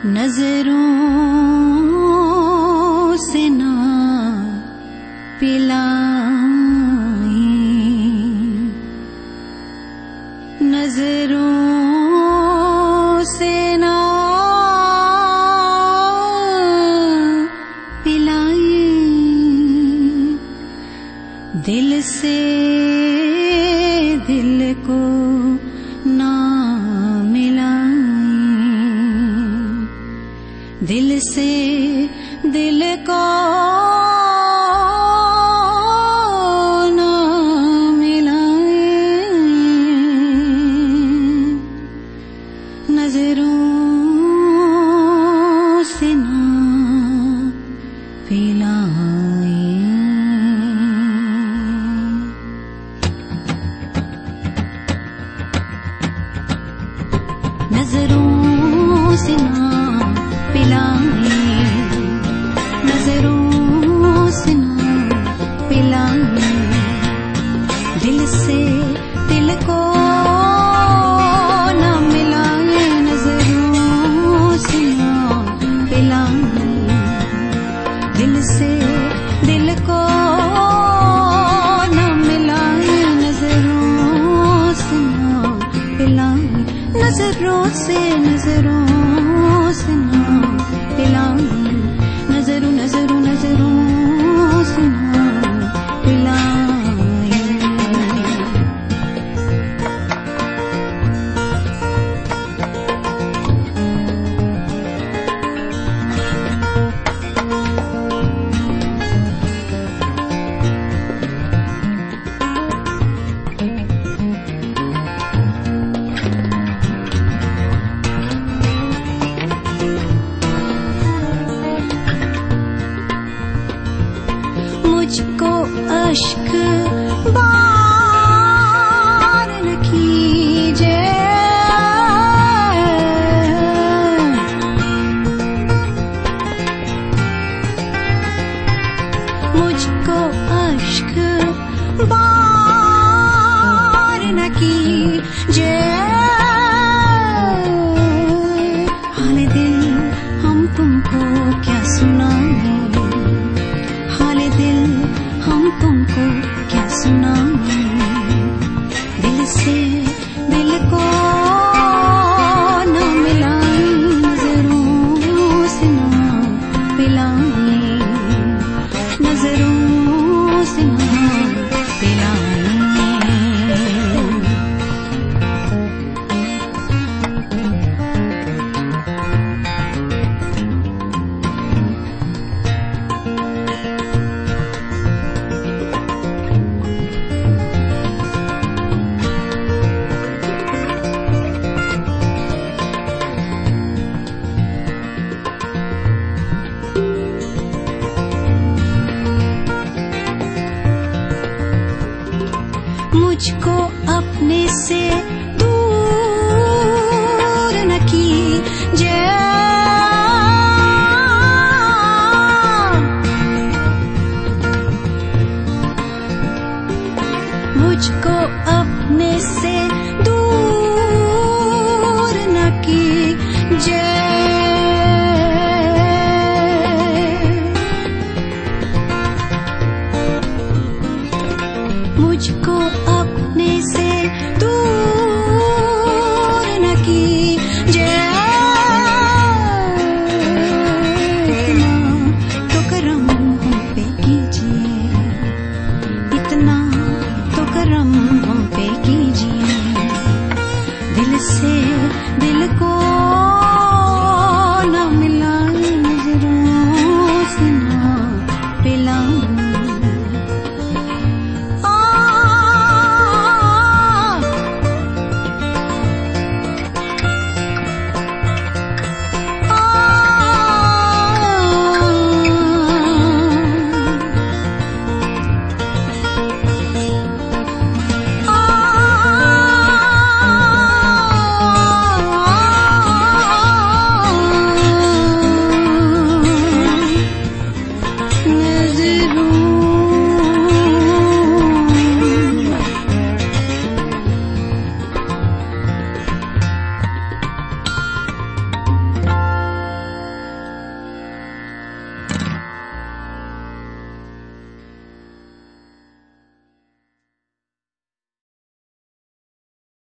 नजरों से ना पिलाए, नजरों से ना पिलाए, दिल से दिल को ना मिलाए, दिल से दिल को ना मिलाए, नजरों से ना पिलाए। नजरों से ना पिलाए, नजरों से ना पिलाए, दिल से दिल को ना मिलाए, नजरों से ना पिलाए, दिल से दिल को ना मिलाए, नजरों से ना पिलाए, नजरों से ना पिलाए, नजरों नजरों नजरों से ना पिलाए। मुझको अश्क बार न कीजिए, मुझको अश्क बार न कीजिए, हाल दिल हम तुमको क्या सुनाएं, दिल हम तुमको क्या सुनाएं, दिल से दिल को ना मिलाए, नजरों से ना पिलाए, नजरों से ना पिलाए। मुझको अपने से दूर न कीजिए, मुझको अपने से दूर न कीजिए, मुझको अपने से दूर न कीजिए, इतना तो करम हम पे कीजिए, इतना तो करम हम पे कीजिए, दिल से दिल को